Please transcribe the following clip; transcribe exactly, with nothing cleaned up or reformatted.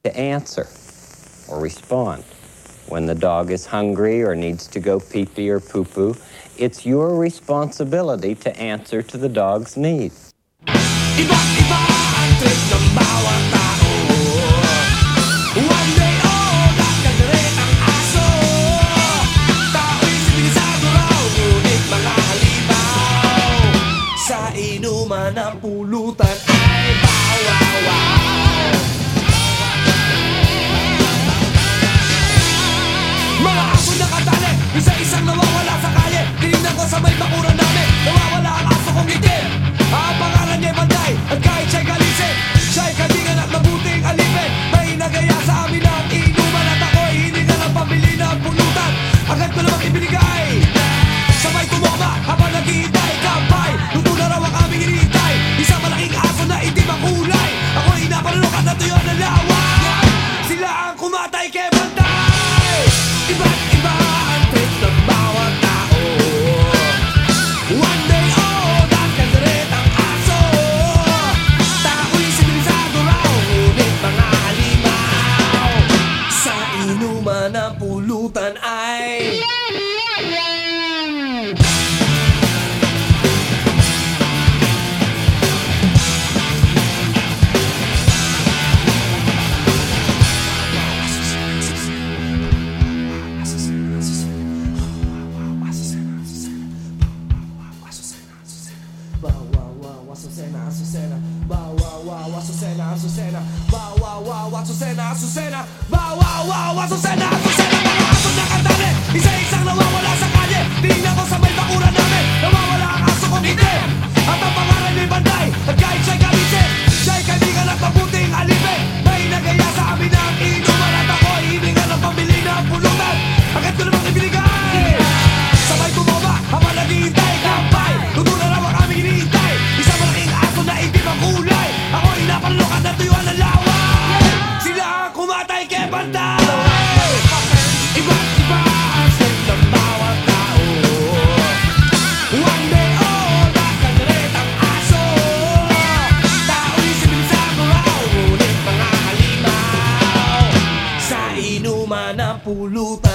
to answer or respond. When the dog is hungry or needs to go pee-pee or poo-poo, it's your responsibility to answer to the dog's needs. Iba't iba ang trip ng bawat tao. One day old at kagalit ang aso. Tao'y sibilisado raw, ngunit mga halimaw. Sa inuman ng pulutan ay bawaw-waw. Mga aso nakatali, isa-isang nawawala sa kalye. Tinignan ko sa may bakuran namin, nawawala ang aso kong itim. Ang pangalan niya'y Banday, at kahit siya'y galisin, siya'y kaibigan at mabuting alipin. May nagaya sa amin ang inuman at ako'y hininga ng pambili ng pulutan. Agad ko namang ibinigay, sabay tumama habang naghihintay. Kampay, luto na raw ang aming hinihintay. Isang malaking aso na itim ang kulay. Ako'y napanunok at natuyo ng laway. Sila ang kumatay kay Banday. Iba't iba ang trip ng bawat tao. One day old at kagalit ang aso. Tao'y sibilisado raw, ngunit mga halimaw. Sa inuman ng pulutan ay Azucena, Azucena, bow wow wow, Azucena, Azucena, bow wow wow, Azucena, Azucena, bow wow wow, Azucena, Azucena. Mga aso nakatali, isa-isang nawawala sa kalye. Tingnan ko sa may bakuran namin, nawawala ang aso kong itim. At ang pangalan ni Banday, at kahit siya'y galisin, siya'y kaibigan at mabuting alipin. May nagaya sa amin ang inuman at ako'y hininga ng pambili ng pulutan. Agad ko namang ibinigay, sabay tumama habang naghihintay. Kampay, luto na raw ang aming hinihintay. Isang malaking aso na itim ang kulay. Ako'y napanunok at natuyuan ng laway. Sila ang kumatay kay Banday. Iba't iba ang trip ng bawat tao. One day old at kagalit ang aso. Tao'y sibilisado raw, ngunit mga halimaw. Sa inuman ng pulutan